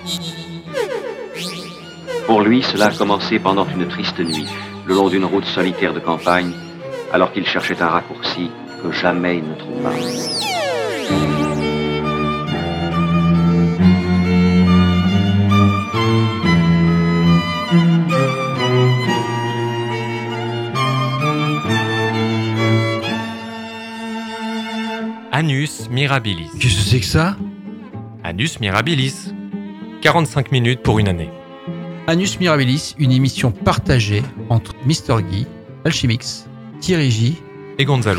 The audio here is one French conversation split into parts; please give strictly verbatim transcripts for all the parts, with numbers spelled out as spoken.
Pour lui, cela a commencé pendant une triste nuit, le long d'une route solitaire de campagne, alors qu'il cherchait un raccourci que jamais il ne trouva. Annus Mirabilis. Qu'est-ce que c'est que ça ? Annus Mirabilis. quarante-cinq minutes pour une année. Annus Mirabilis, une émission partagée entre Mister Guy, Alchemix, Thierry J et Gonzalo.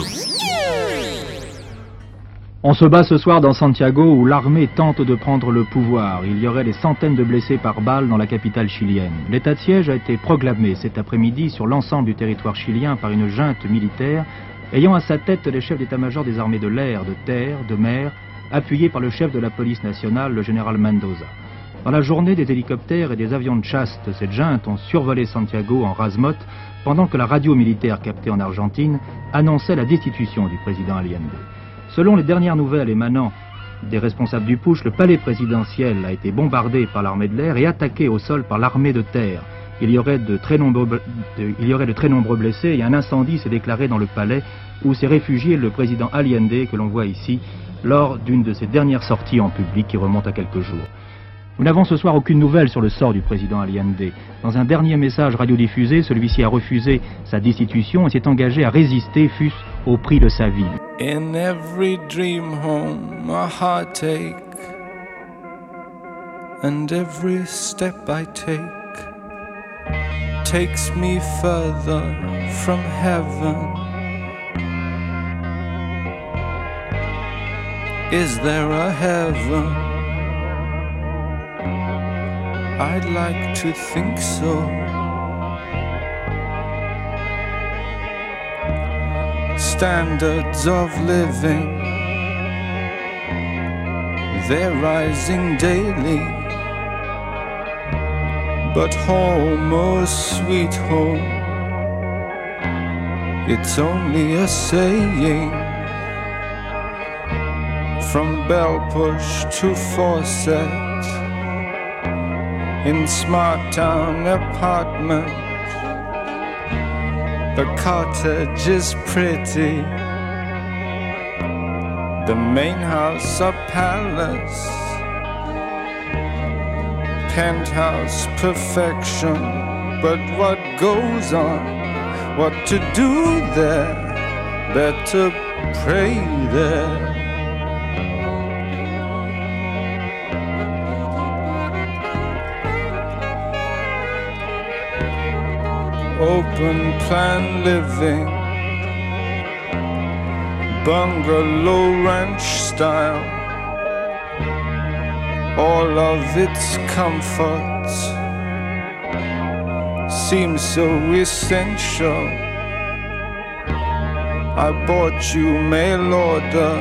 On se bat ce soir dans Santiago où l'armée tente de prendre le pouvoir. Il y aurait des centaines de blessés par balle dans la capitale chilienne. L'état de siège a été proclamé cet après-midi sur l'ensemble du territoire chilien par une junte militaire ayant à sa tête les chefs d'état-major des armées de l'air, de terre, de mer, appuyés par le chef de la police nationale, le général Mendoza. Dans la journée, des hélicoptères et des avions de chasse de cette junte ont survolé Santiago en rase-motte pendant que la radio militaire captée en Argentine annonçait la destitution du président Allende. Selon les dernières nouvelles émanant des responsables du putsch, le palais présidentiel a été bombardé par l'armée de l'air et attaqué au sol par l'armée de terre. Il y aurait de très nombreux, de, il y aurait de très nombreux blessés et un incendie s'est déclaré dans le palais où s'est réfugié le président Allende que l'on voit ici lors d'une de ses dernières sorties en public qui remonte à quelques jours. Nous n'avons ce soir aucune nouvelle sur le sort du président Allende. Dans un dernier message radiodiffusé, celui-ci a refusé sa destitution et s'est engagé à résister, fût-ce au prix de sa vie. In every dream home a heartache, and every step I take takes me further from heaven. Is there a heaven? I'd like to think so. Standards of living, they're rising daily. But home, oh sweet home, it's only a saying. From bell push to faucet, in smart town apartment, the cottage is pretty, the main house a palace, penthouse perfection. But what goes on, what to do there, better pray there. Open plan living, bungalow ranch style, all of its comforts seem so essential. I bought you mail order,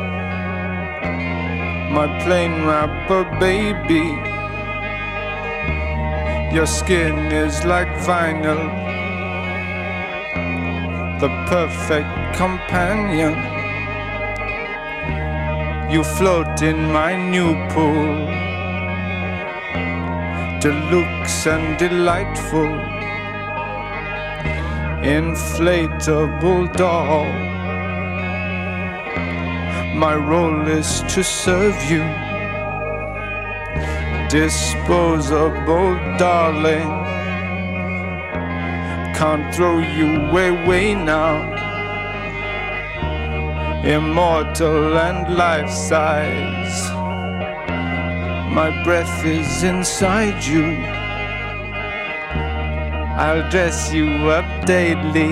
my plain wrapper baby. Your skin is like vinyl, the perfect companion. You float in my new pool, deluxe and delightful, inflatable doll. My role is to serve you, disposable darling. Can't throw you away now, immortal and life-size. My breath is inside you, I'll dress you up daily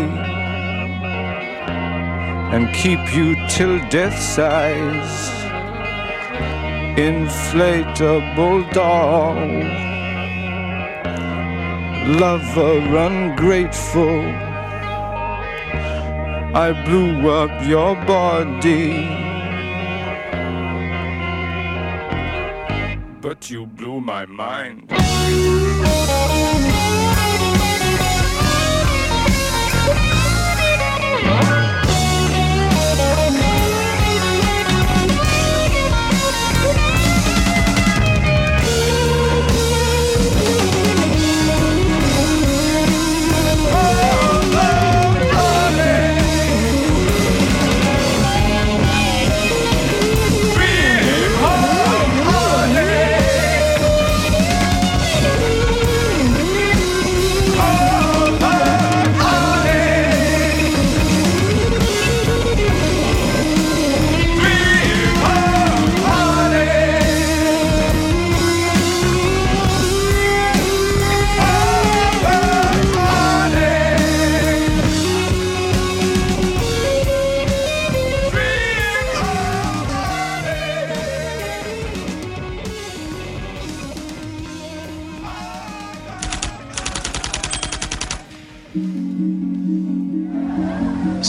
and keep you till death size. Inflatable doll, lover ungrateful, I blew up your body, but you blew my mind.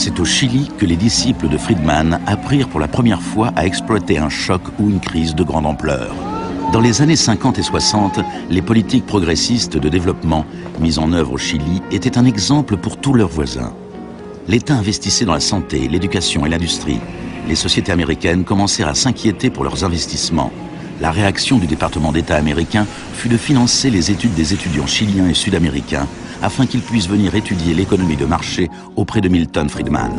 C'est au Chili que les disciples de Friedman apprirent pour la première fois à exploiter un choc ou une crise de grande ampleur. Dans les années cinquante et soixante, les politiques progressistes de développement mises en œuvre au Chili étaient un exemple pour tous leurs voisins. L'État investissait dans la santé, l'éducation et l'industrie. Les sociétés américaines commencèrent à s'inquiéter pour leurs investissements. La réaction du département d'État américain fut de financer les études des étudiants chiliens et sud-américains afin qu'ils puissent venir étudier l'économie de marché auprès de Milton Friedman.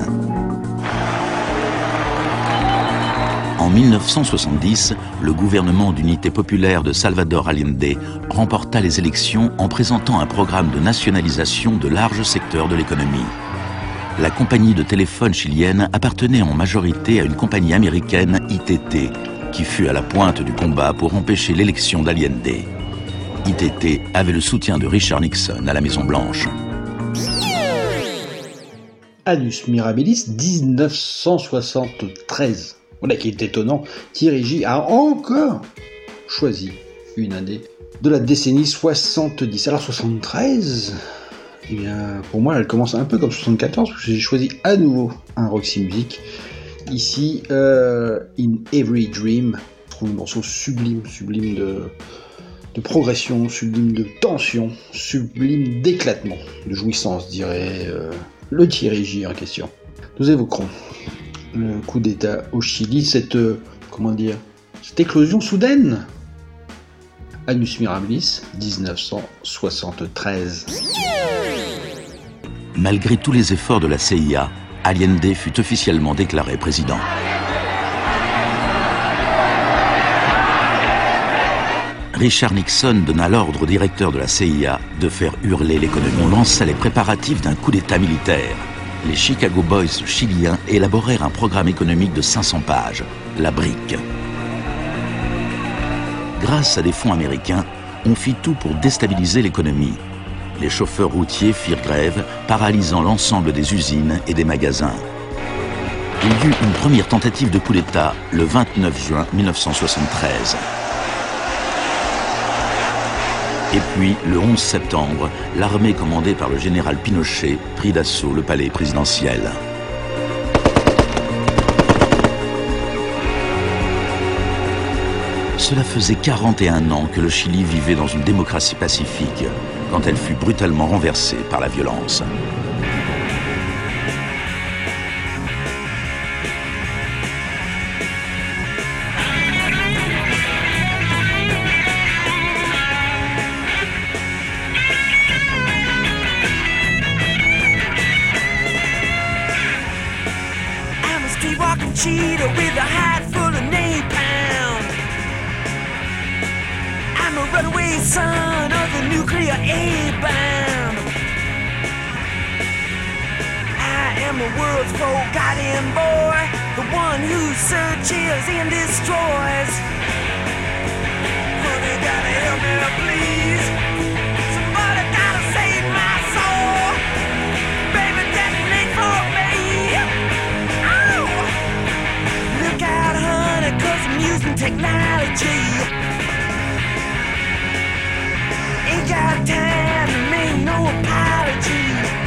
En mille neuf cent soixante-dix, le gouvernement d'unité populaire de Salvador Allende remporta les élections en présentant un programme de nationalisation de larges secteurs de l'économie. La compagnie de téléphone chilienne appartenait en majorité à une compagnie américaine I T T, qui fut à la pointe du combat pour empêcher l'élection d'Allende. I T T avait le soutien de Richard Nixon à la Maison-Blanche. Annus Mirabilis, dix-neuf cent soixante-treize. Voilà qui est étonnant, Thierry J a encore choisi une année de la décennie soixante-dix. Alors soixante-treize, eh bien, pour moi elle commence un peu comme soixante-quatorze, parce que j'ai choisi à nouveau un Roxy Music. Ici, euh, In Every Dream, je trouve un morceau sublime, sublime de, de progression, sublime de tension, sublime d'éclatement, de jouissance, dirait euh, le Thierry J en question. Nous évoquerons le coup d'État au Chili, cette, euh, comment dire, cette éclosion soudaine. Annus Mirabilis, dix-neuf cent soixante-treize. Malgré tous les efforts de la C I A, Allende fut officiellement déclaré président. Richard Nixon donna l'ordre au directeur de la C I A de faire hurler l'économie. On lança les préparatifs d'un coup d'État militaire. Les Chicago Boys chiliens élaborèrent un programme économique de cinq cents pages, la brique. Grâce à des fonds américains, on fit tout pour déstabiliser l'économie. Les chauffeurs routiers firent grève, paralysant l'ensemble des usines et des magasins. Il y eut une première tentative de coup d'État le vingt-neuf juin mille neuf cent soixante-treize. Et puis, le onze septembre, l'armée commandée par le général Pinochet prit d'assaut le palais présidentiel. Cela faisait quarante et un ans que le Chili vivait dans une démocratie pacifique, quand elle fut brutalement renversée par la violence. Cheetah with a hide full of napalm. I'm a runaway son of the nuclear A-bomb. I am the world's forgotten boy, the one who searches and destroys. Honey, gotta help me, please. Somebody gotta save my soul. Baby, detonate for me. Look out, honey, 'cause I'm using technology. Ain't got time to make no apology.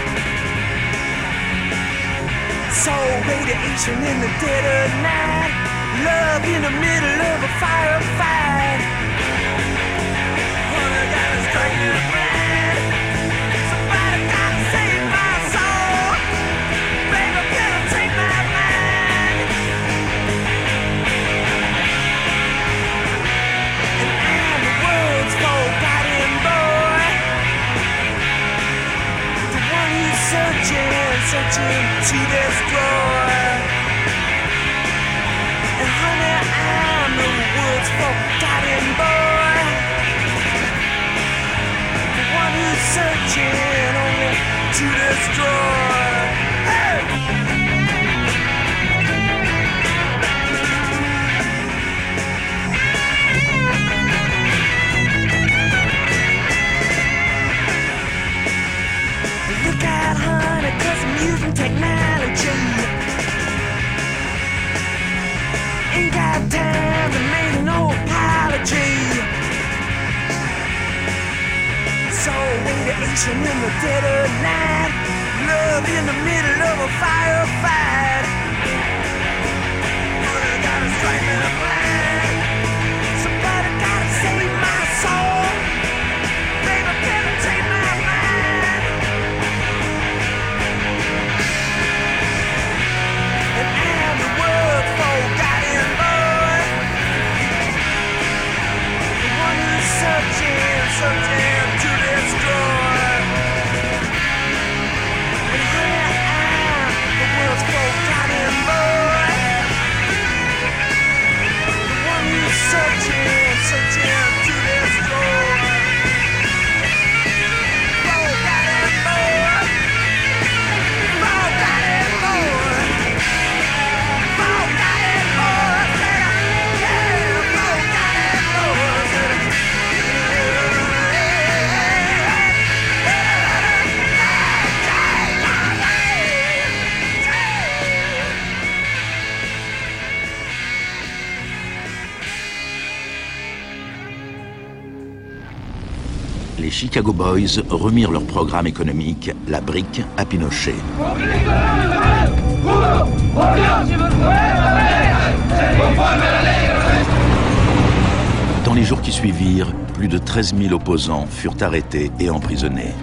So radiation in the dead of night, love in the middle of a firefight. Honey, gotta strike me blind. Somebody gotta save my soul. Baby, better take my mind. And I'm the world's forgotten boy, the one who's searching, searching to destroy. And honey, I'm the world's forgotten boy, the one who's searching only to destroy. Hey! Look out, honey, 'cause I'm using technology. Ain't got time to make no apology. So radiation in the dead of night, love in the middle of a firefight. Somebody gotta strike me blind. Somebody gotta save my soul. Baby, can I take my mind? And I'm the world forgotten boy, the one who's searching, searching to destroy. And here I am, the world's forgotten boy, the one who's searching, searching to destroy. Forgotten boy, forgotten boy. Les Chicago Boys remirent leur programme économique, la brique, à Pinochet. Dans les jours qui suivirent, plus de treize mille opposants furent arrêtés et emprisonnés.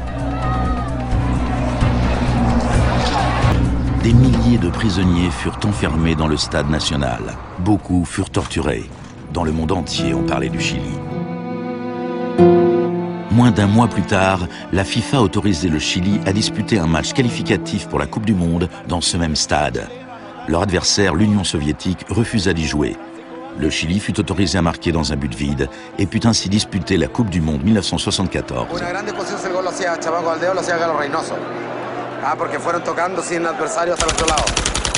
Des milliers de prisonniers furent enfermés dans le stade national. Beaucoup furent torturés. Dans le monde entier, on parlait du Chili. Moins d'un mois plus tard, la FIFA autorisait le Chili à disputer un match qualificatif pour la Coupe du Monde dans ce même stade. Leur adversaire, l'Union soviétique, refusa d'y jouer. Le Chili fut autorisé à marquer dans un but vide et put ainsi disputer la Coupe du Monde mille neuf cent soixante-quatorze. Una gran discusión si el gol lo hacía Chamaco Aldeo o lo hacía Galo Reynoso. Ah, porque fueron tocando sin adversario hasta el otro lado.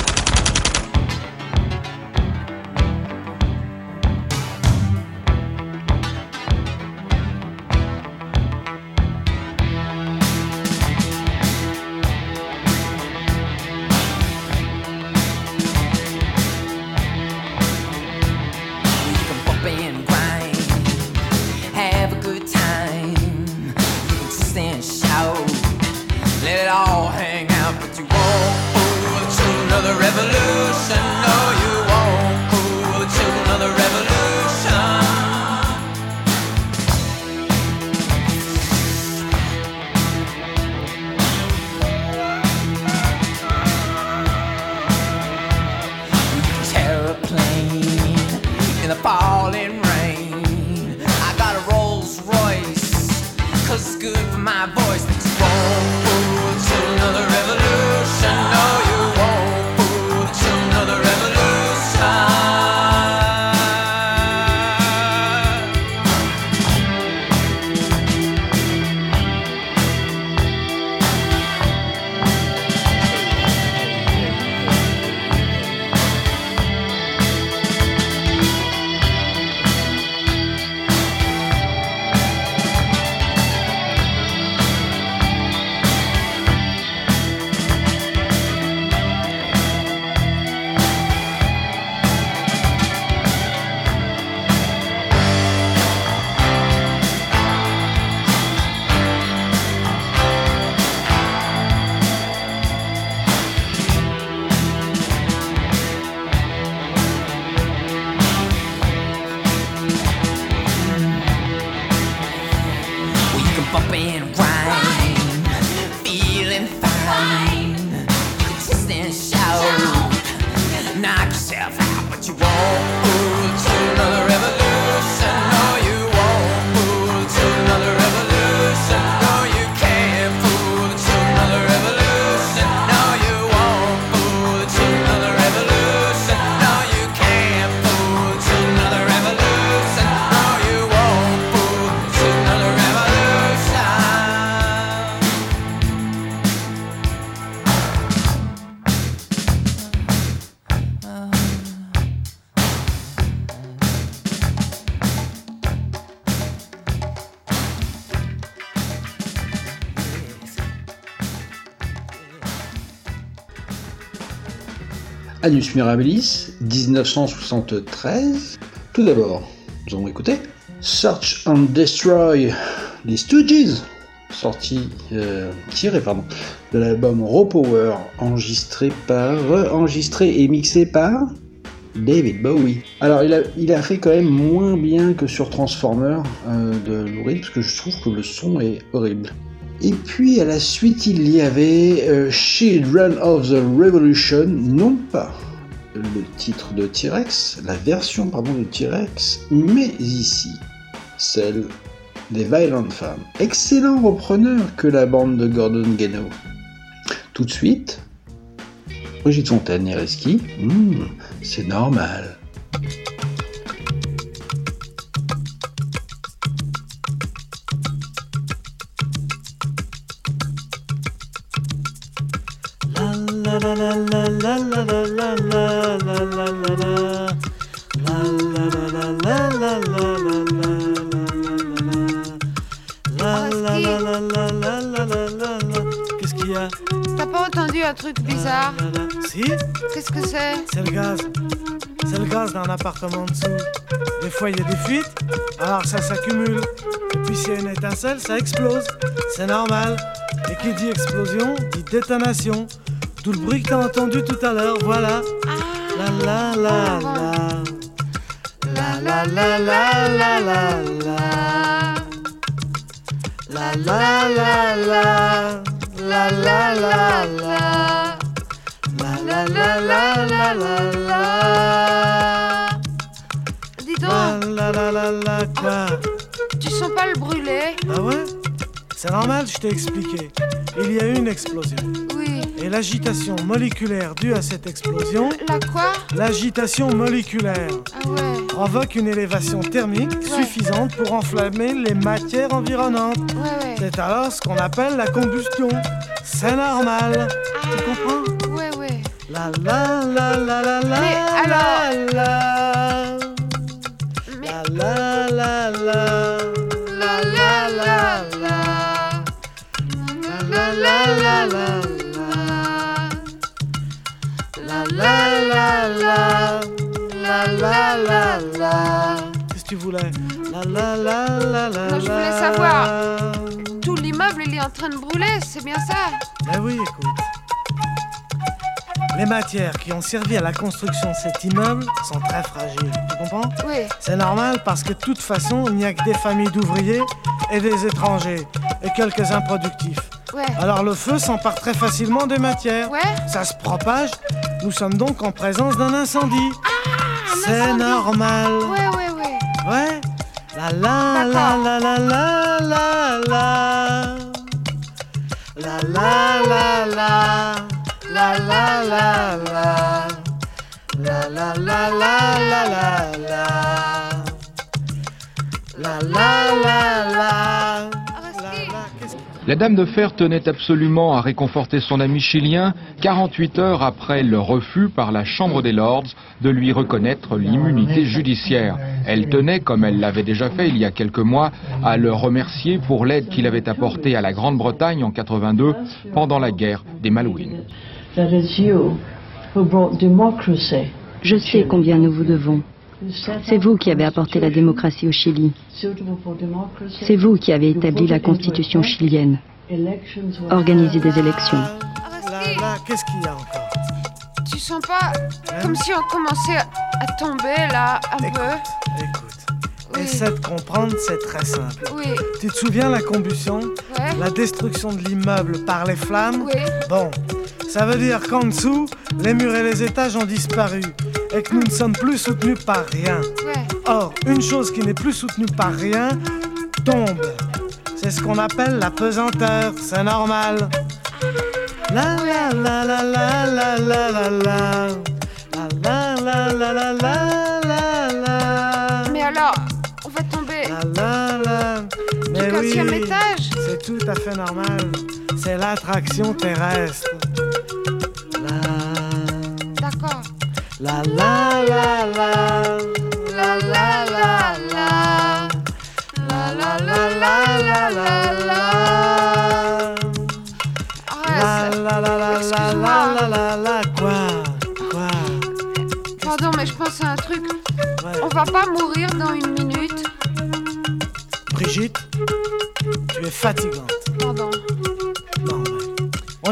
Annus Mirabilis, dix-neuf cent soixante-treize. Tout d'abord, nous allons écouter Search and Destroy, les Stooges, sorti, euh, tiré pardon, de l'album Raw Power, enregistré par, enregistré et mixé par David Bowie. Alors il a, il a fait quand même moins bien que sur Transformer euh, de Lou Reed, parce que je trouve que le son est horrible. Et puis à la suite il y avait euh, Children of the Revolution, non pas le titre de T-Rex, la version pardon de T-Rex, mais ici celle des Violent Femmes. Excellent repreneur que la bande de Gordon Gano. Tout de suite, Brigitte Fontaine et Reski, mmh, c'est normal. Qu'est-ce qu'il y a? T'as pas entendu un truc bizarre? Si? Qu'est-ce que c'est? C'est le gaz. C'est le gaz d'un appartement en dessous. Des fois il y a des fuites, alors ça s'accumule. Et puis s'il y a une étincelle, ça explose. C'est normal. Et qui dit explosion, dit détonation. Tout le bruit que t'as entendu tout à l'heure, voilà. La la la la. La la la la la la la. La la la la. La la la la. La la la la la la la. Dis donc, La la la la quoi? tu sens pas le brûler? Ah ouais? C'est normal, je t'ai expliqué. Il y a eu une explosion. Oui. Et l'agitation moléculaire due à cette explosion, La quoi? l'agitation moléculaire, Ah ouais. provoque une élévation thermique suffisante pour enflammer les matières environnantes. Ouais, ouais. C'est alors ce qu'on appelle la combustion. C'est normal. Tu comprends? Ouais, ouais. La la la la la la. Mais alors- la la. Mais La la la la. la la la la. La la la la. La la la la. La la la la. Qu'est-ce que tu voulais? La la la la la. Non, je voulais la. savoir. Tout l'immeuble, il est en train de brûler, c'est bien ça? Ben oui, écoute. Les matières qui ont servi à la construction de cet immeuble sont très fragiles. Tu comprends? Oui. C'est normal parce que de toute façon, il n'y a que des familles d'ouvriers et des étrangers et quelques improductifs. Ouais. Alors le feu s'empare très facilement des matières. Ouais. Ça se propage. Nous sommes donc en présence d'un incendie. un C'est incendie. normal. Ouais, ouais, ouais. Ouais. La la la D'accord. la la la la la. La la la la. La la la la. La la la la la la la. La la la la. Reski. Qu'est-ce que- La Dame de Fer tenait absolument à réconforter son ami chilien quarante-huit heures après le refus par la Chambre des Lords de lui reconnaître l'immunité judiciaire. Elle tenait, comme elle l'avait déjà fait il y a quelques mois, à le remercier pour l'aide qu'il avait apportée à la Grande-Bretagne en quatre-vingt-deux pendant la guerre des Malouines. Je sais combien nous vous devons. C'est vous qui avez apporté la démocratie au Chili. C'est vous qui avez établi la constitution chilienne, organisé des élections. Là, là, qu'est-ce qu'il y a encore? Tu sens pas comme si on commençait à tomber là, un Écoute, peu? écoute. Oui. Essaie de comprendre, c'est très simple. Oui. Tu te souviens la combustion? Ouais. La destruction de l'immeuble par les flammes? Oui. Bon, ça veut dire qu'en dessous, les murs et les étages ont disparu et que nous ne sommes plus soutenus par rien. Ouais. Or, une chose qui n'est plus soutenue par rien tombe. C'est ce qu'on appelle la pesanteur, c'est normal. La la la la la la la la la. La la la la la la la la. Mais alors, on va tomber La la la. Mais du quinzième oui, étage? c'est tout à fait normal. C'est l'attraction terrestre. La D'accord. la la la la. La la la la. La la la la la la la. La Arrête. la la la la Excuse-moi. la la la. Quoi? Quoi? Pardon, mais je pense à un truc. Ouais. On va pas mourir dans une minute? Brigitte, tu es fatigante.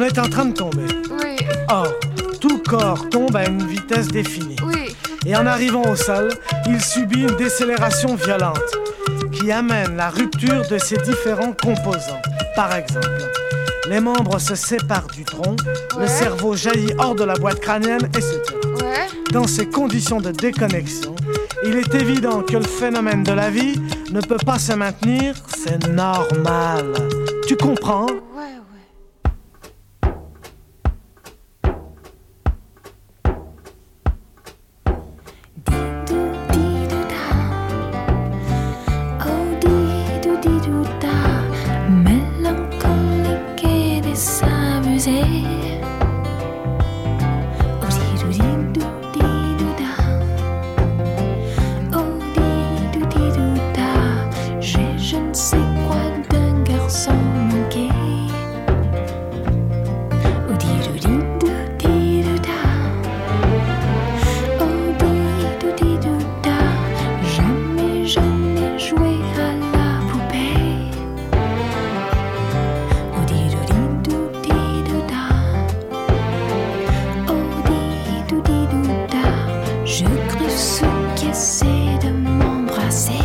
est en train de tomber. Oui. Or, tout corps tombe à une vitesse définie. Oui. Et en arrivant au sol, il subit une décélération violente qui amène la rupture de ses différents composants. Par exemple, les membres se séparent du tronc, ouais. le cerveau jaillit hors de la boîte crânienne et se tue. Ouais. Dans ces conditions de déconnexion, il est évident que le phénomène de la vie ne peut pas se maintenir, c'est normal. Tu comprends ? Ouais, mélancolique et désamusé. Oh di-do-di-do-di-do-da. Oh di-do-di-do-da. J'ai je ne sais quoi d'un garçon manqué. Oh di-do-di-do-di-do-da. Oh di-do-di-do-da. Jamais je n'ai joué à la poupée. Oh di-do-di-do-di-do-da. Oh di-do-di-do-da. Je griffe ceux qui essaient de m'embrasser.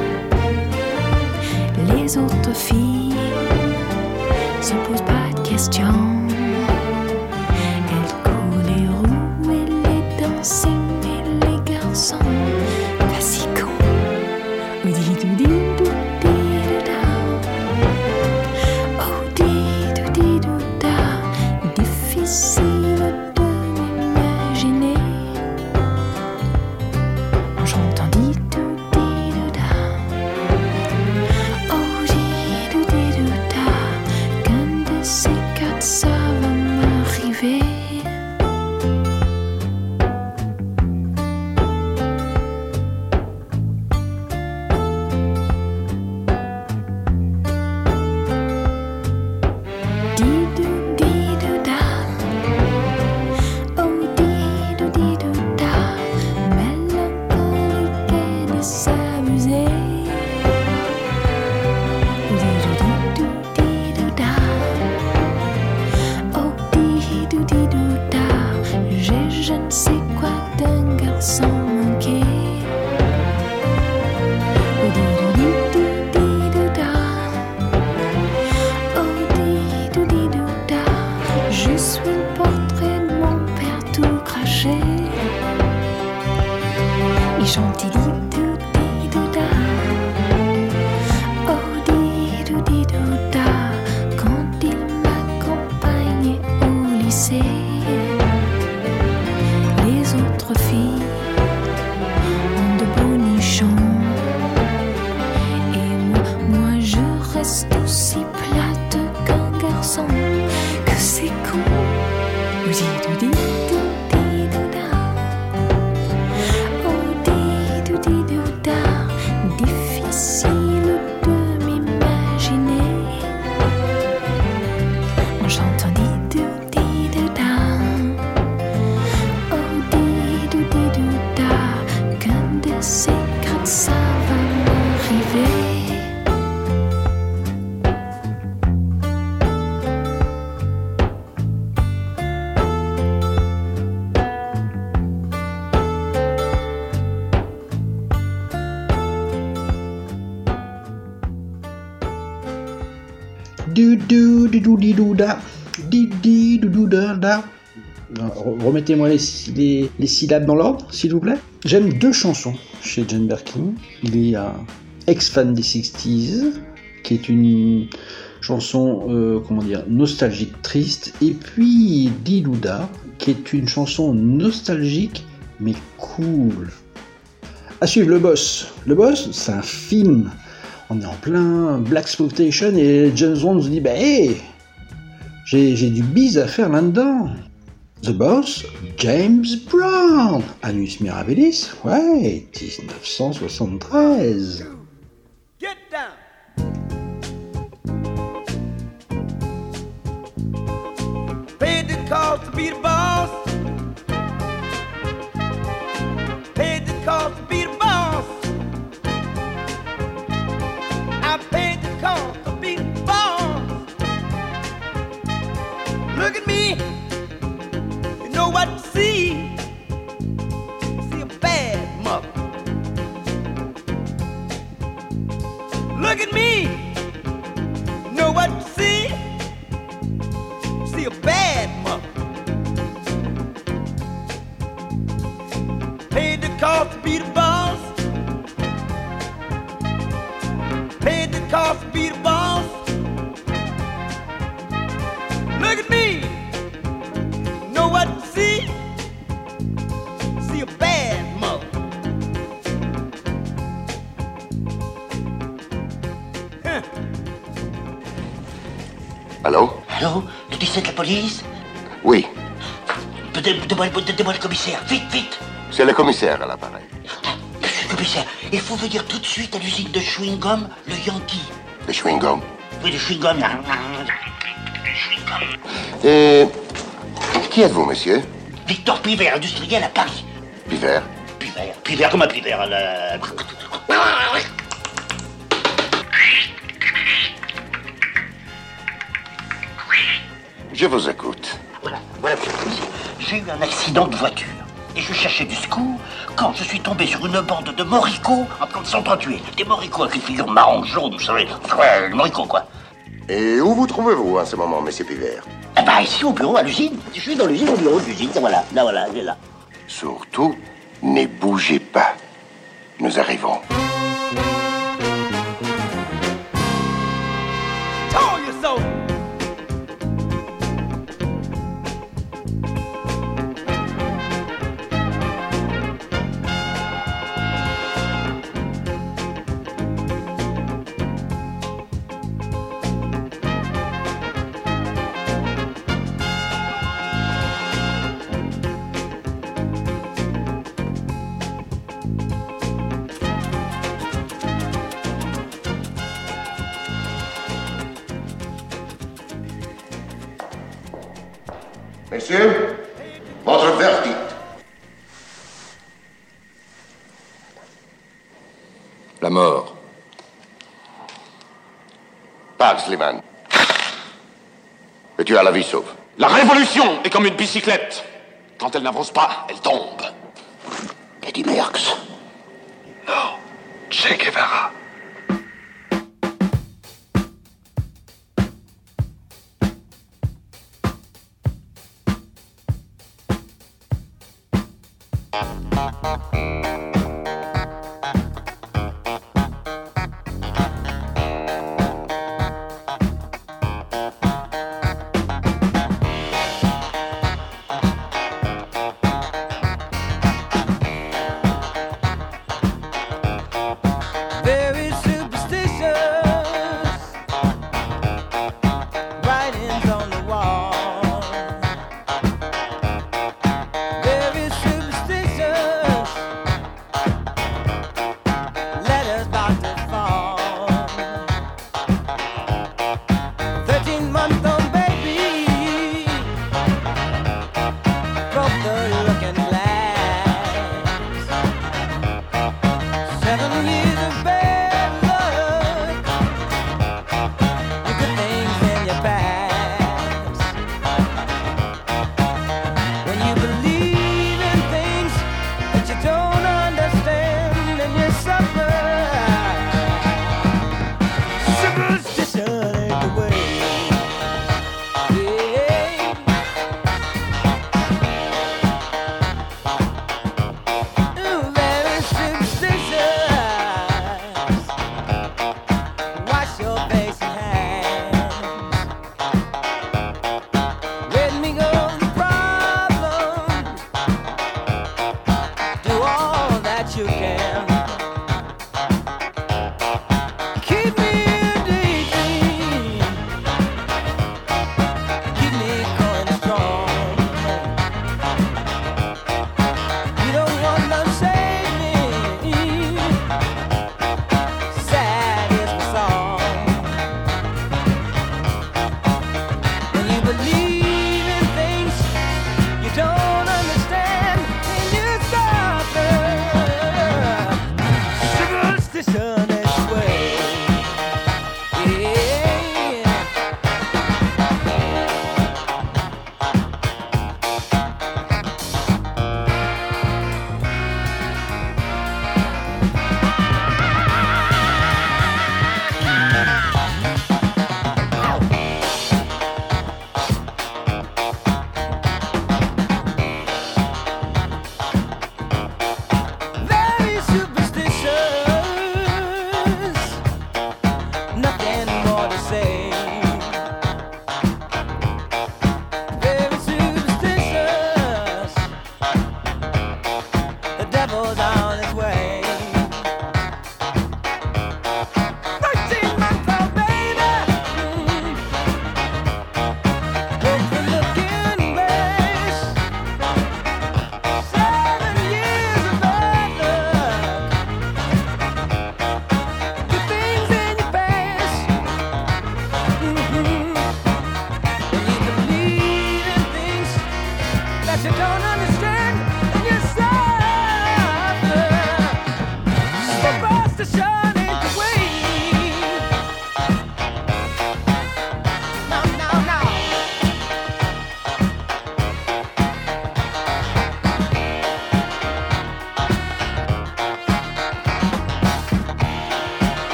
Les autres filles se posent pas de questions. Elles courent les roues et les dancing et les garçons fatigants. Oh di-do-di-do-di-do-da. Oh di-do-di-do-da. Difficile de m'imaginer en chantant di-do-di-do-da. Oh di-do-di-do-da. Qu'un de ces quatre ça va m'arriver. Di-do-di-do-da. Oh di-do-di-do-da. Mélancolique et désamusé. Di-do-di-do-di-do-da. Oh di-do-di-do-da. J'ai je ne sais quoi d'un garçon manqué. Oh di-do-di-do-di-do-da. Oh di-do-di-do-da. Je suis le portrait de mon père tout craché. Il chante di-do-di-do-da. Oh di-do-di-do-da. Quand il m'accompagnait au lycée. Les autres filles ont de beaux nichons. Et moi, moi je reste aussi plate qu'un garçon. Que c'est con. Oh di-do-di-do-di-do-da. Oh di-do-di-do-da. Difficile de m'imaginer en chantant di-do-di-do-da. Oh di-do-di-do-da. Qu'un de ces quatre ça va m'arriver. Du-du-du-du-du-da. Di-di-du-du-da-da. Re- Remettez-moi les, les, les syllabes dans l'ordre, s'il vous plaît. J'aime deux chansons chez Jane Birkin. Il y a Ex-Fan des sixties, qui est une chanson, euh, comment dire, nostalgique, triste. Et puis Di-Douda, qui est une chanson nostalgique, mais cool. À suivre Le Boss. Le Boss, c'est un film. On est en plein Blaxploitation et James Bond se dit bah hé, j'ai, j'ai du bise à faire là-dedans. The Boss, James Brown, Annus Mirabilis, ouais, dix-neuf cent soixante-treize. Get down. Paid the cost to be the boss. Paid the cost to be the boss. I paid the cost to be the boss. Look Look at me. Know what you see? See a bad mother. Paid the cost to be the boss. Paid the cost to be the boss. Look at me. Know what you see? See a bad mother. Huh. Allô? Allô? Le dix-sept, la police? Oui, Donne-moi donne-moi le commissaire, vite, vite! c'est le commissaire à l'appareil. Monsieur le commissaire, il faut venir tout de suite à l'usine de chewing-gum, le Yankee. Le chewing-gum. Oui, le chewing-gum, là. Et qui êtes-vous, monsieur? Victor Pivert, industriel à Paris. Pivert. Pivert, Pivert, comment Pivert? Le... Je vous écoute. Voilà, voilà, monsieur le commissaire. J'ai eu un accident de voiture. Et je cherchais du secours quand je suis tombé sur une bande de moricots en train de s'entretuer. Des moricots avec une figure marron, jaune, vous savez. Ouais, les moricots, quoi. Et où vous trouvez-vous en ce moment, monsieur Pivert? Eh ben, ici, au bureau, à l'usine. Je suis dans l'usine, au bureau de l'usine. Voilà, là, voilà, il est là. Surtout, ne bougez pas. Nous arrivons. Told you so. Messieurs, votre verdict. La mort. Parle, Slimane. Et tu as la vie sauve. La révolution est comme une bicyclette. Quand elle n'avance pas, elle tombe. Eddie Merckx. Non, Che Guevara. Very superstitious. Writings on the wall. Very superstitious.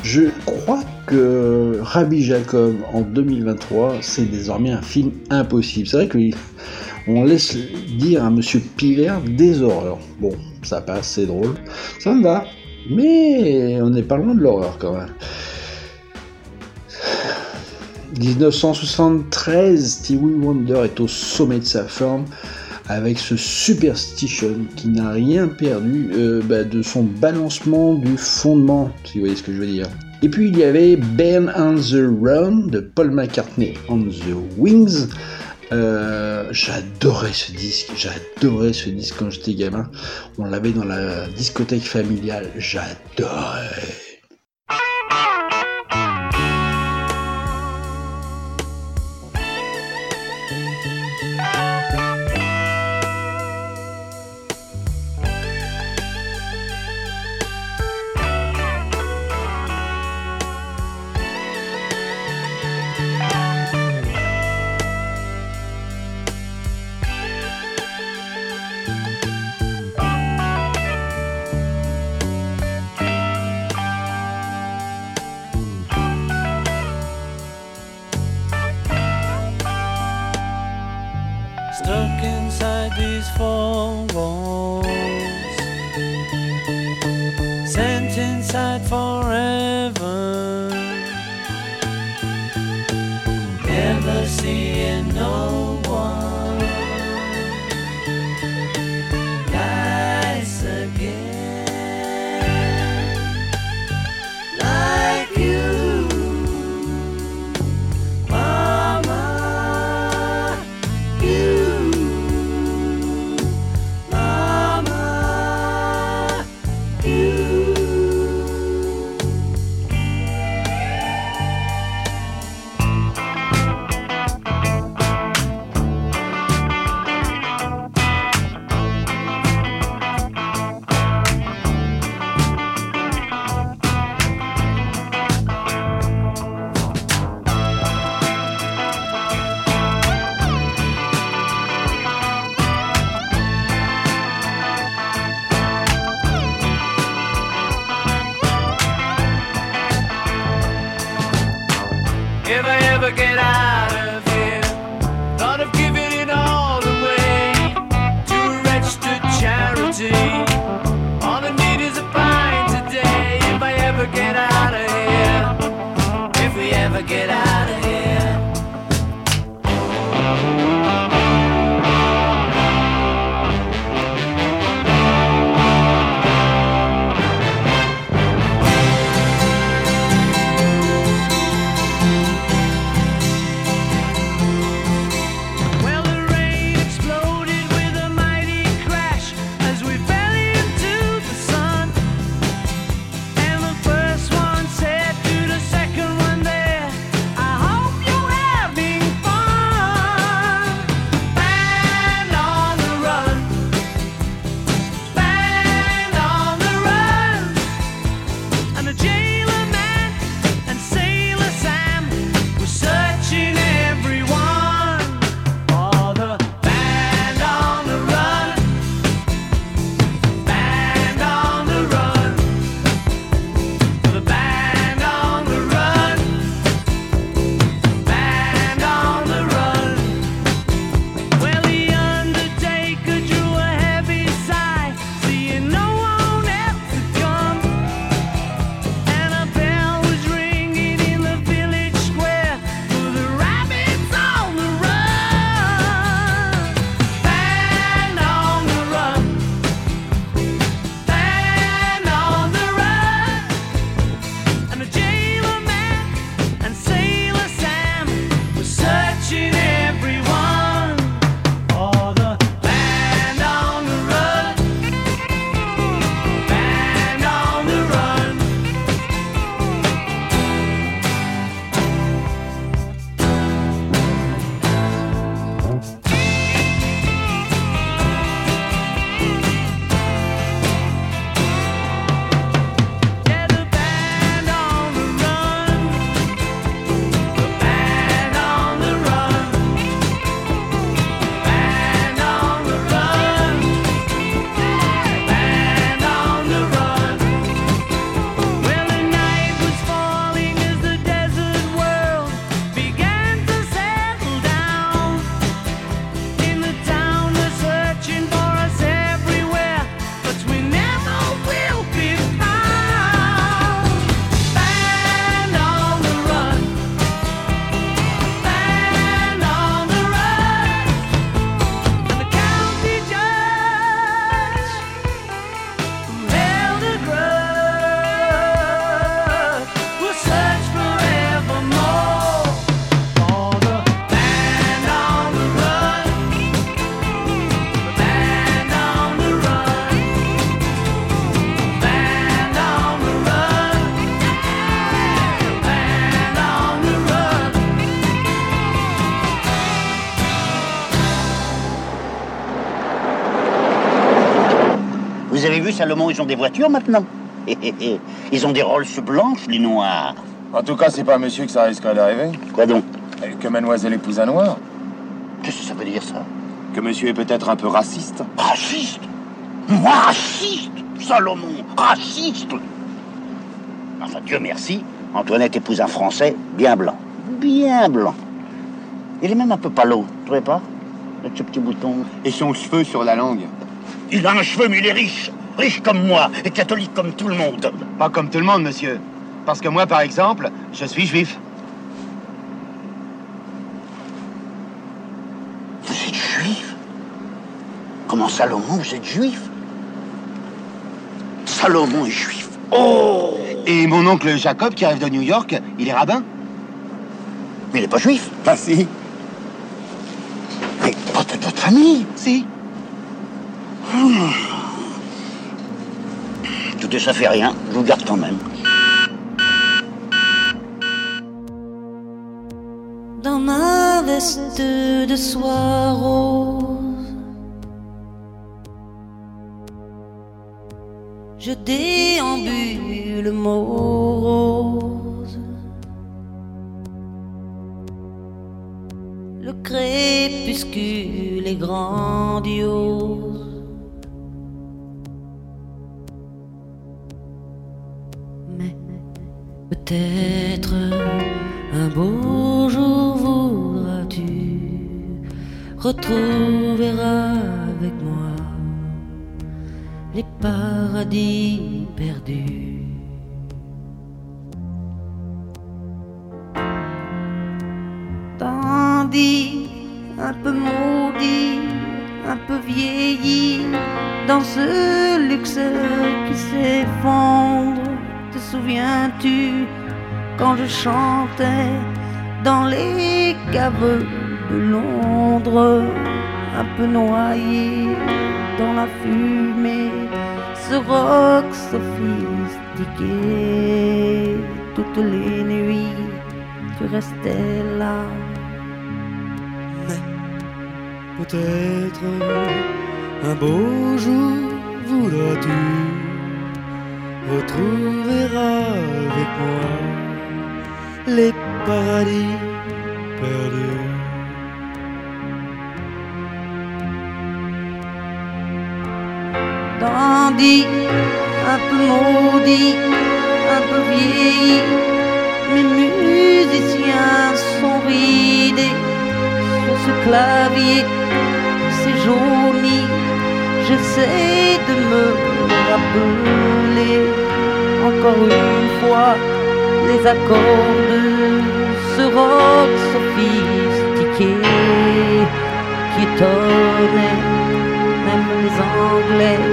Je crois que Rabbi Jacob en deux mille vingt-trois, c'est désormais un film impossible. C'est vrai qu'on laisse dire à Monsieur Pivert des horreurs. Bon, ça passe, c'est drôle, ça me va, mais on n'est pas loin de l'horreur quand même. dix-neuf cent soixante-treize, Stevie Wonder est au sommet de sa forme avec ce Superstition qui n'a rien perdu euh, bah, de son balancement du fondement, si vous voyez ce que je veux dire. Et puis il y avait Ben on the Run de Paul McCartney on the Wings. Euh, j'adorais ce disque, j'adorais ce disque quand j'étais gamin. On l'avait dans la discothèque familiale, j'adorais. Stuck inside these four walls, sent inside forever, never seeing no one nice again, like you. If I ever get out of here, thought of giving it all away to a registered charity. All I need is a pint today. If I ever get out of here, if we ever get out of here. Salomon, ils ont des voitures maintenant. Ils ont des Rolls blanches, les noirs. En tout cas, c'est pas monsieur que ça risquerait d'arriver. Quoi donc? Que mademoiselle épouse un noir. Qu'est-ce que ça veut dire, ça? Que monsieur est peut-être un peu raciste. Raciste? Moi, raciste? Salomon, raciste? Enfin, Dieu merci, Antoinette épouse un Français bien blanc. Bien blanc. Il est même un peu palo, tu trouvez pas? Avec ce petit bouton. Et son cheveu sur la langue. Il a un cheveu, mais il est riche. Riche comme moi, et catholique comme tout le monde. Pas comme tout le monde, monsieur. Parce que moi, par exemple, je suis juif. Vous êtes juif? Comment Salomon, vous êtes juif? Salomon est juif. Oh! Et mon oncle Jacob, qui arrive de New York, il est rabbin? Mais il n'est pas juif. Bah si. Mais pas de votre famille? Si. Hmm. Écoutez, ça fait rien, je vous garde quand même. Dans ma veste de soie rose, je déambule morose. Le crépuscule est grandiose. Mais peut-être un beau jour voudras-tu retrouver avec moi les paradis perdus. Tandis un peu maudit, un peu vieilli, dans ce luxe qui s'effondre, te souviens-tu quand je chantais dans les caves de Londres, un peu noyé dans la fumée, ce rock sophistiqué. Toutes les nuits, tu restais là. Mais peut-être un beau jour voudras-tu retrouver avec moi les paradis perdus. Tandis un peu maudit, un peu vieilli, mes musiciens sont ridés sur ce clavier, c'est jauni. J'essaie de me rappeler encore une fois les accords de ce rock sophistiqué qui étonnait même les Anglais.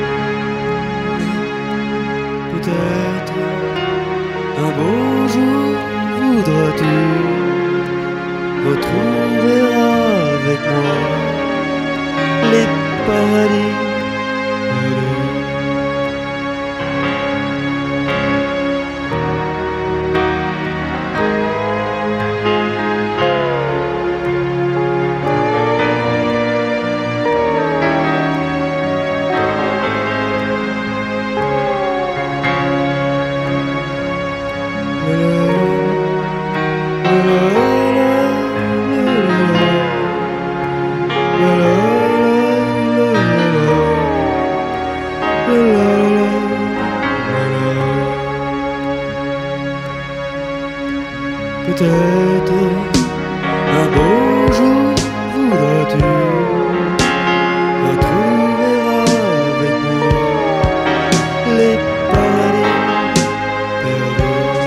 Peut-être un beau jour voudras-tu retrouver avec moi les paradis perdus. Peut-être un beau jour voudras-tu retrouver avec moi les paradis perdus.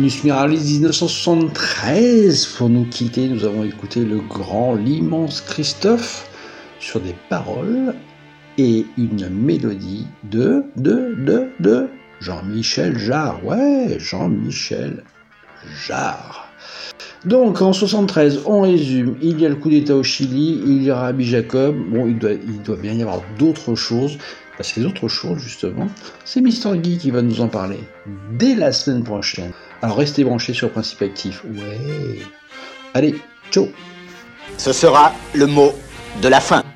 Nus Mirabilis dix-neuf cent soixante-treize. Pour nous quitter, nous avons écouté le grand, l'immense Christophe sur des paroles et une mélodie de, de, de, de Jean-Michel Jarre. Ouais, Jean-Michel Jarre. Donc en soixante-treize, on résume, il y a le coup d'état au Chili, il y a Rabbi Jacob, bon il doit, il doit bien y avoir d'autres choses, parce que les autres choses justement, c'est Mister Guy qui va nous en parler dès la semaine prochaine. Alors restez branchés sur Principe Actif, ouais. Allez, ciao. Ce sera le mot de la fin.